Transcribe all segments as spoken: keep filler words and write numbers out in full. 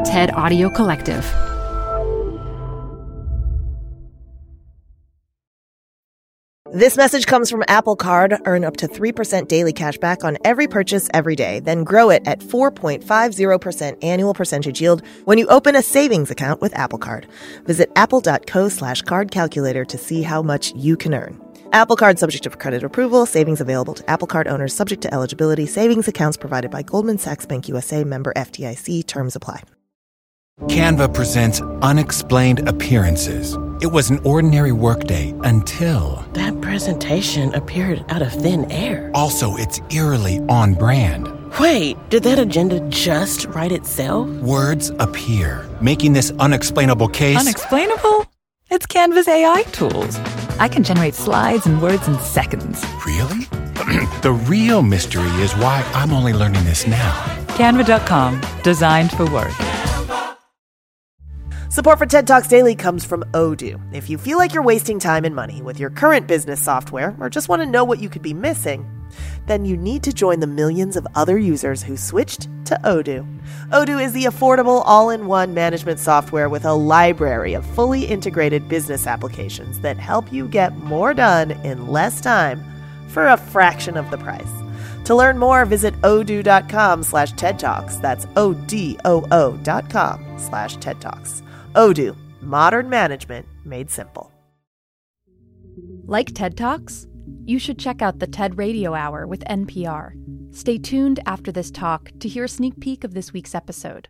TED Audio Collective. This message comes from Apple Card. Earn up to three percent daily cash back on every purchase every day. Then grow it at four point five zero percent annual percentage yield when you open a savings account with Apple Card. Visit apple.co slash card calculator to see how much you can earn. Apple Card subject to credit approval. Savings available to Apple Card owners subject to eligibility. Savings accounts provided by Goldman Sachs Bank U S A, member F D I C. Terms apply. Canva presents Unexplained Appearances. It was an ordinary workday until... That presentation appeared out of thin air. Also, it's eerily on brand. Wait, did that agenda just write itself? Words appear, making this unexplainable case... Unexplainable? It's Canva's A I tools. I can generate slides and words in seconds. Really? The real mystery is why I'm only learning this now. Canva dot com, designed for work. Support for TED Talks Daily comes from Odoo. If you feel like you're wasting time and money with your current business software or just want to know what you could be missing, then you need to join the millions of other users who switched to Odoo. Odoo is the affordable all-in-one management software with a library of fully integrated business applications that help you get more done in less time for a fraction of the price. To learn more, visit odoo.com slash TED Talks. That's O-D-O-O dot com slash TED Talks. Odoo, modern management made simple. Like TED Talks? You should check out the TED Radio Hour with N P R. Stay tuned after this talk to hear a sneak peek of this week's episode.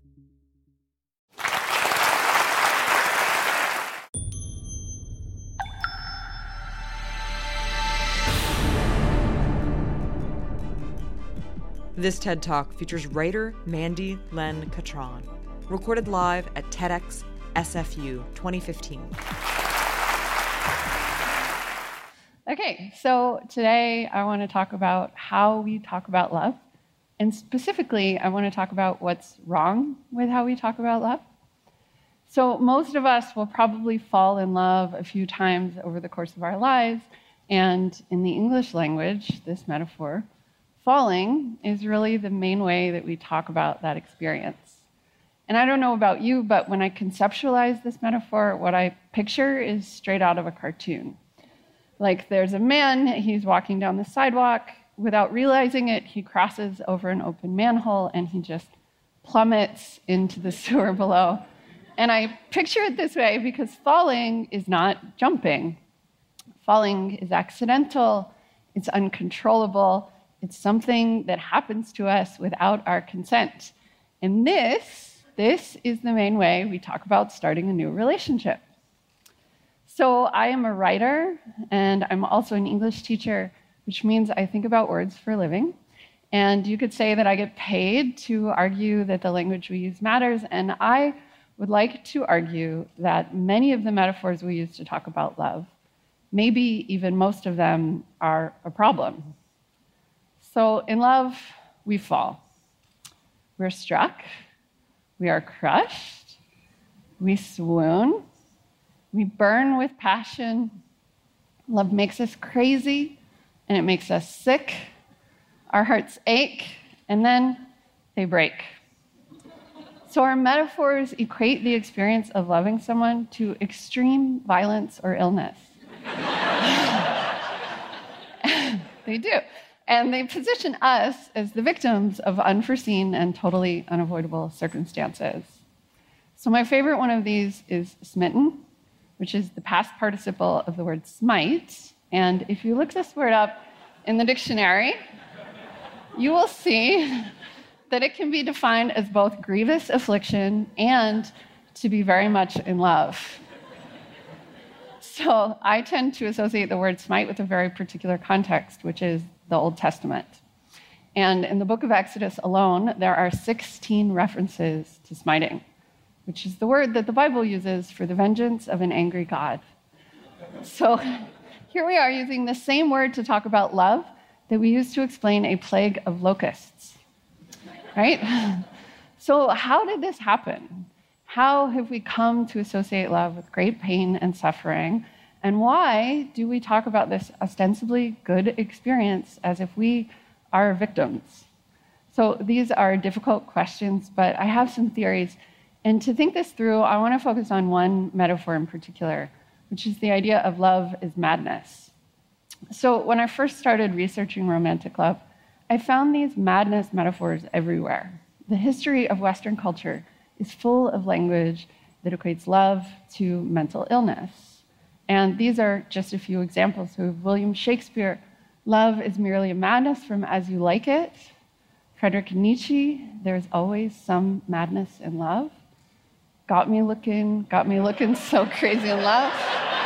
This TED Talk features writer Mandy Len Catron, recorded live at TEDx S F U twenty fifteen. Okay, so today I want to talk about how we talk about love. And specifically, I want to talk about what's wrong with how we talk about love. So most of us will probably fall in love a few times over the course of our lives. And in the English language, this metaphor, falling is really the main way that we talk about that experience. And I don't know about you, but when I conceptualize this metaphor, what I picture is straight out of a cartoon. Like there's a man, he's walking down the sidewalk. Without realizing it, he crosses over an open manhole and he just plummets into the sewer below. And I picture it this way because falling is not jumping. Falling is accidental, it's uncontrollable, it's something that happens to us without our consent. And this This is the main way we talk about starting a new relationship. So I am a writer, and I'm also an English teacher, which means I think about words for a living. And you could say that I get paid to argue that the language we use matters, and I would like to argue that many of the metaphors we use to talk about love, maybe even most of them, are a problem. So in love, we fall. We're struck. We are crushed, we swoon, we burn with passion. Love makes us crazy, and it makes us sick. Our hearts ache, and then they break. So our metaphors equate the experience of loving someone to extreme violence or illness. They do. And they position us as the victims of unforeseen and totally unavoidable circumstances. So my favorite one of these is smitten, which is the past participle of the word smite. And if you look this word up in the dictionary, you will see that it can be defined as both grievous affliction and to be very much in love. So I tend to associate the word smite with a very particular context, which is the Old Testament. And in the book of Exodus alone, there are sixteen references to smiting, which is the word that the Bible uses for the vengeance of an angry God. So here we are using the same word to talk about love that we use to explain a plague of locusts, right? So how did this happen? How have we come to associate love with great pain and suffering? And why do we talk about this ostensibly good experience as if we are victims? So these are difficult questions, but I have some theories, And to think this through, I want to focus on one metaphor in particular, which is the idea of love is madness. So when I first started researching romantic love, I found these madness metaphors everywhere. The history of Western culture is full of language that equates love to mental illness. And these are just a few examples. So William Shakespeare, love is merely a madness from As You Like It. Friedrich Nietzsche, there's always some madness in love. Got me looking, got me looking so crazy in love.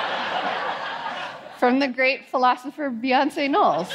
From the great philosopher Beyonce Knowles.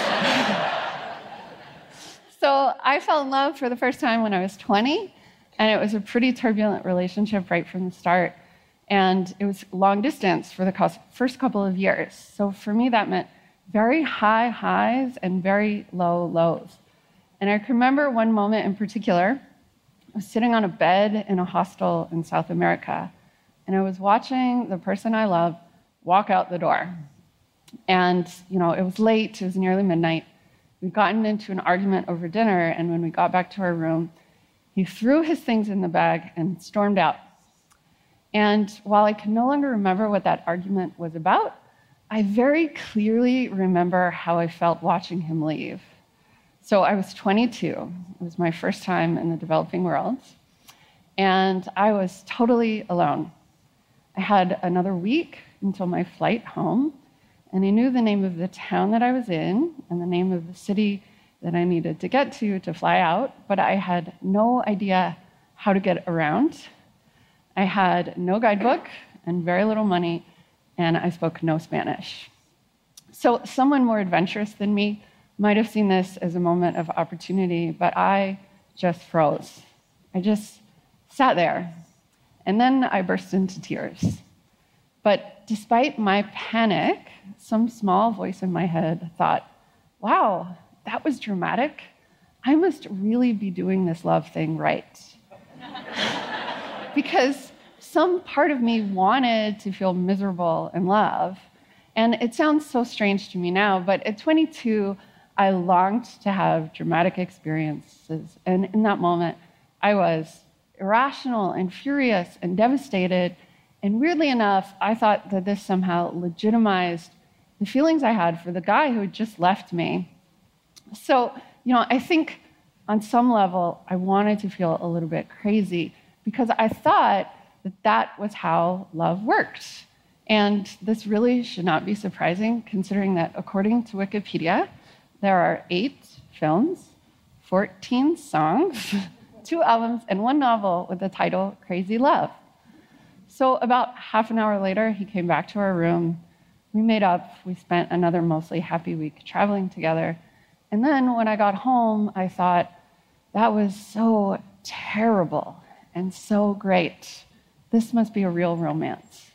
So I fell in love for the first time when I was twenty, and it was a pretty turbulent relationship right from the start. And it was long distance for the first couple of years. So for me, that meant very high highs and very low lows. And I can remember one moment in particular. I was sitting on a bed in a hostel in South America, and I was watching the person I loved walk out the door. And, you know, it was late, it was nearly midnight. We'd gotten into an argument over dinner, and when we got back to our room, he threw his things in the bag and stormed out. And while I can no longer remember what that argument was about, I very clearly remember how I felt watching him leave. So I was twenty-two. It was my first time in the developing world. And I was totally alone. I had another week until my flight home, and I knew the name of the town that I was in and the name of the city that I needed to get to to fly out, but I had no idea how to get around. I had no guidebook and very little money, and I spoke no Spanish. So someone more adventurous than me might have seen this as a moment of opportunity, but I just froze. I just sat there, and then I burst into tears. But despite my panic, some small voice in my head thought, wow, that was dramatic. I must really be doing this love thing right. Because some part of me wanted to feel miserable in love. And it sounds so strange to me now, but at twenty-two, I longed to have dramatic experiences. And in that moment, I was irrational and furious and devastated. And weirdly enough, I thought that this somehow legitimized the feelings I had for the guy who had just left me. So, you know, I think on some level, I wanted to feel a little bit crazy because I thought that that was how love worked. And this really should not be surprising, considering that according to Wikipedia, there are eight films, fourteen songs, two albums, and one novel with the title Crazy Love. So about half an hour later, he came back to our room. We made up. We spent another mostly happy week traveling together. And then when I got home, I thought, that was so terrible and so great. This must be a real romance.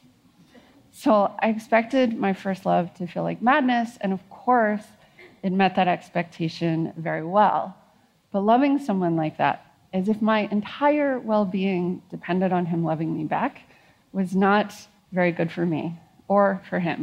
So I expected my first love to feel like madness, and of course, it met that expectation very well. But loving someone like that, as if my entire well-being depended on him loving me back, was not very good for me or for him.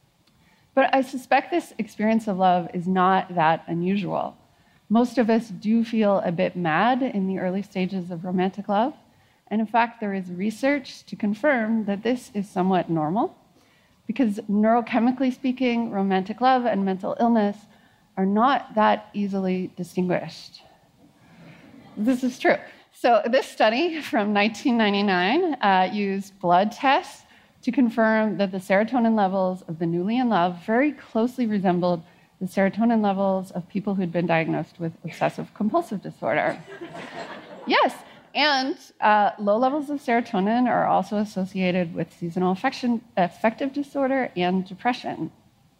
But I suspect this experience of love is not that unusual. Most of us do feel a bit mad in the early stages of romantic love. And in fact, there is research to confirm that this is somewhat normal, because neurochemically speaking, romantic love and mental illness are not that easily distinguished. This is true. So this study from nineteen ninety-nine uh, used blood tests to confirm that the serotonin levels of the newly in love very closely resembled the serotonin levels of people who'd been diagnosed with obsessive-compulsive disorder. Yes, and uh, low levels of serotonin are also associated with seasonal affection, affective disorder and depression.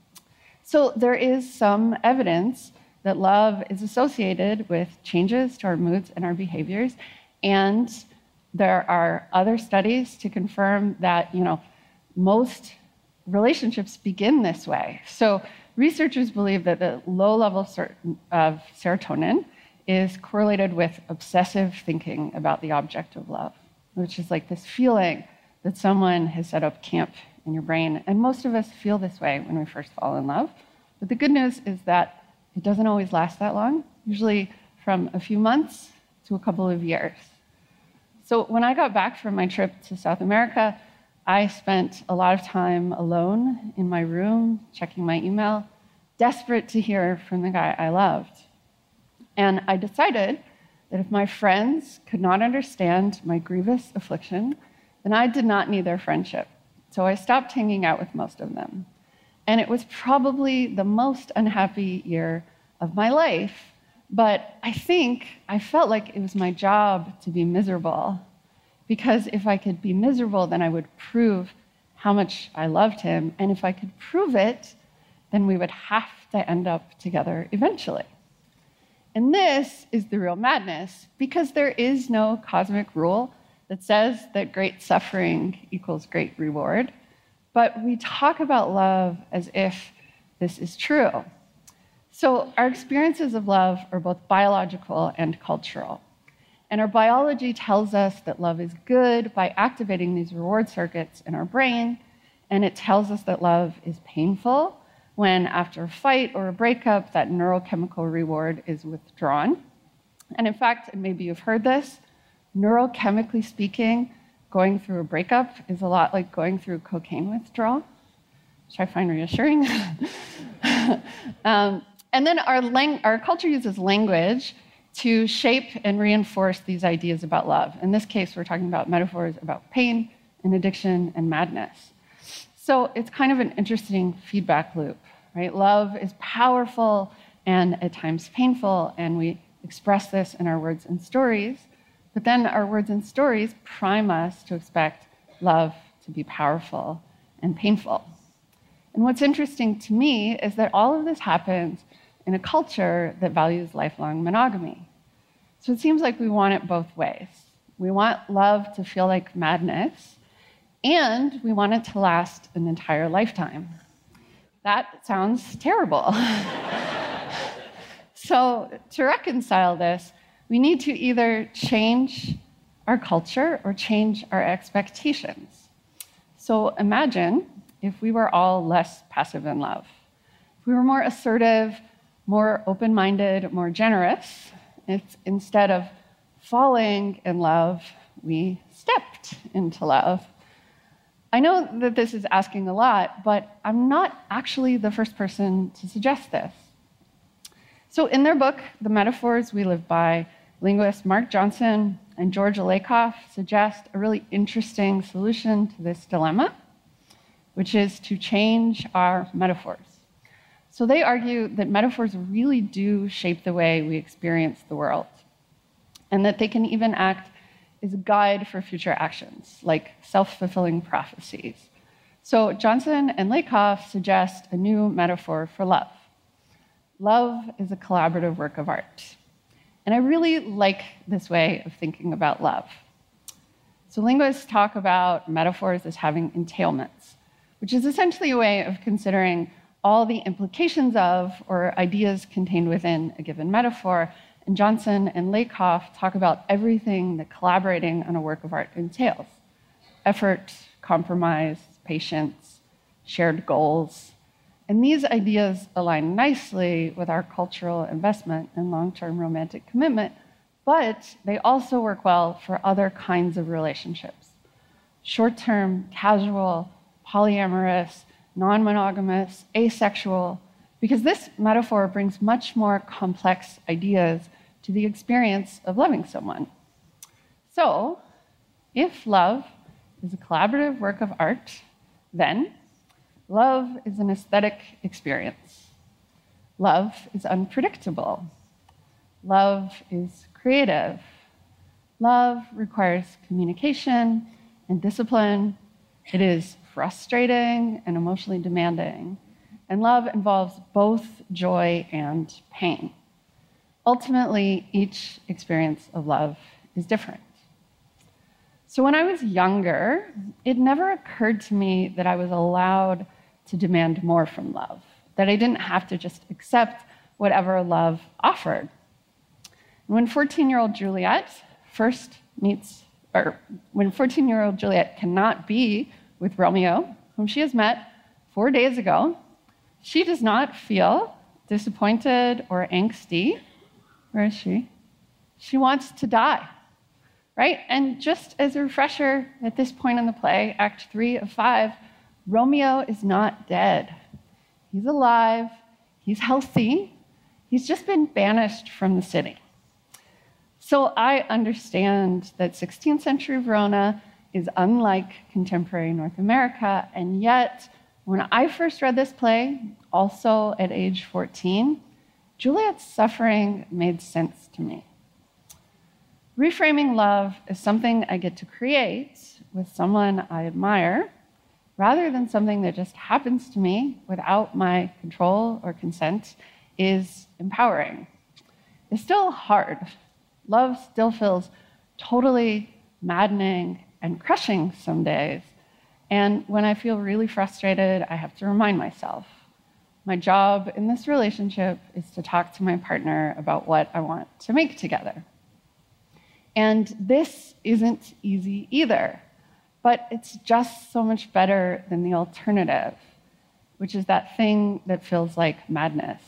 So there is some evidence that love is associated with changes to our moods and our behaviors, and there are other studies to confirm that, you know, most relationships begin this way. So researchers believe that the low level of serotonin is correlated with obsessive thinking about the object of love, which is like this feeling that someone has set up camp in your brain. And most of us feel this way when we first fall in love. But the good news is that it doesn't always last that long, usually from a few months to a couple of years. So when I got back from my trip to South America, I spent a lot of time alone in my room, checking my email, desperate to hear from the guy I loved. And I decided that if my friends could not understand my grievous affliction, then I did not need their friendship. So I stopped hanging out with most of them. And it was probably the most unhappy year of my life, but I think I felt like it was my job to be miserable, because if I could be miserable, then I would prove how much I loved him, and if I could prove it, then we would have to end up together eventually. And this is the real madness, because there is no cosmic rule that says that great suffering equals great reward, but we talk about love as if this is true. So our experiences of love are both biological and cultural. And our biology tells us that love is good by activating these reward circuits in our brain, and it tells us that love is painful when, after a fight or a breakup, that neurochemical reward is withdrawn. And in fact, and maybe you've heard this, neurochemically speaking, going through a breakup is a lot like going through cocaine withdrawal, which I find reassuring. um, and then our, lang- our culture uses language to shape and reinforce these ideas about love. In this case, we're talking about metaphors about pain and addiction and madness. So it's kind of an interesting feedback loop, right? Love is powerful and at times painful, and we express this in our words and stories. But then our words and stories prime us to expect love to be powerful and painful. And what's interesting to me is that all of this happens in a culture that values lifelong monogamy. So it seems like we want it both ways. We want love to feel like madness, and we want it to last an entire lifetime. That sounds terrible. So to reconcile this, we need to either change our culture or change our expectations. So imagine if we were all less passive in love. If we were more assertive, more open-minded, more generous, if instead of falling in love, we stepped into love. I know that this is asking a lot, but I'm not actually the first person to suggest this. So in their book, The Metaphors We Live By, linguists Mark Johnson and George Lakoff suggest a really interesting solution to this dilemma, which is to change our metaphors. So they argue that metaphors really do shape the way we experience the world, and that they can even act as a guide for future actions, like self-fulfilling prophecies. So Johnson and Lakoff suggest a new metaphor for love. Love is a collaborative work of art. And I really like this way of thinking about love. So linguists talk about metaphors as having entailments, which is essentially a way of considering all the implications of or ideas contained within a given metaphor. And Johnson and Lakoff talk about everything that collaborating on a work of art entails: effort, compromise, patience, shared goals. And these ideas align nicely with our cultural investment in long-term romantic commitment, but they also work well for other kinds of relationships: short-term, casual, polyamorous, non-monogamous, asexual, because this metaphor brings much more complex ideas to the experience of loving someone. So, if love is a collaborative work of art, then love is an aesthetic experience. Love is unpredictable. Love is creative. Love requires communication and discipline. It is frustrating and emotionally demanding. And love involves both joy and pain. Ultimately, each experience of love is different. So when I was younger, it never occurred to me that I was allowed to demand more from love, that I didn't have to just accept whatever love offered. When fourteen-year-old Juliet first meets, or when fourteen-year-old Juliet cannot be with Romeo, whom she has met four days ago, she does not feel disappointed or angsty. Where is she? She wants to die, right? And just as a refresher, at this point in the play, Act Three of five, Romeo is not dead. He's alive, he's healthy, he's just been banished from the city. So I understand that sixteenth century Verona is unlike contemporary North America, and yet when I first read this play, also at age fourteen, Juliet's suffering made sense to me. Reframing love is something I get to create with someone I admire, rather than something that just happens to me without my control or consent, is empowering. It's still hard. Love still feels totally maddening and crushing some days. And when I feel really frustrated, I have to remind myself, my job in this relationship is to talk to my partner about what I want to make together. And this isn't easy either, but it's just so much better than the alternative, which is that thing that feels like madness.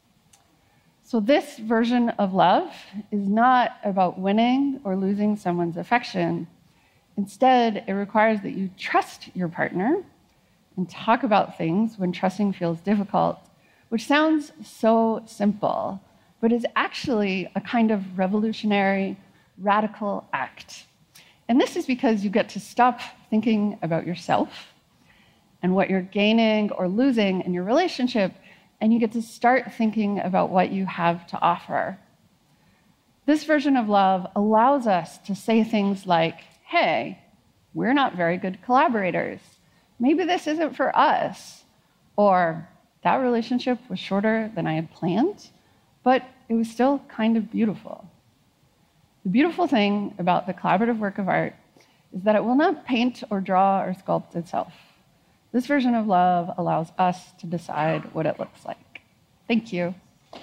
So this version of love is not about winning or losing someone's affection. Instead, it requires that you trust your partner and talk about things when trusting feels difficult, which sounds so simple, but is actually a kind of revolutionary, radical act. And this is because you get to stop thinking about yourself and what you're gaining or losing in your relationship, and you get to start thinking about what you have to offer. This version of love allows us to say things like, hey, we're not very good collaborators. Maybe this isn't for us. Or that relationship was shorter than I had planned, but it was still kind of beautiful. The beautiful thing about the collaborative work of art is that it will not paint or draw or sculpt itself. This version of love allows us to decide what it looks like. Thank you.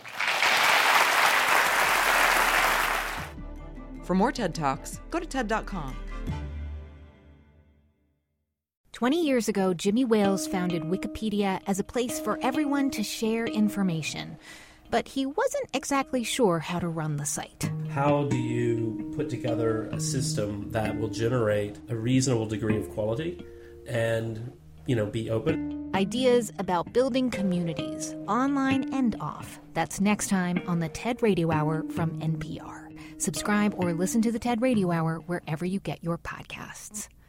For more TED Talks, go to TED dot com. Twenty years ago, Jimmy Wales founded Wikipedia as a place for everyone to share information. But he wasn't exactly sure how to run the site. How do you put together a system that will generate a reasonable degree of quality and, you know, be open? Ideas about building communities, online and off. That's next time on the TED Radio Hour from N P R. Subscribe or listen to the TED Radio Hour wherever you get your podcasts.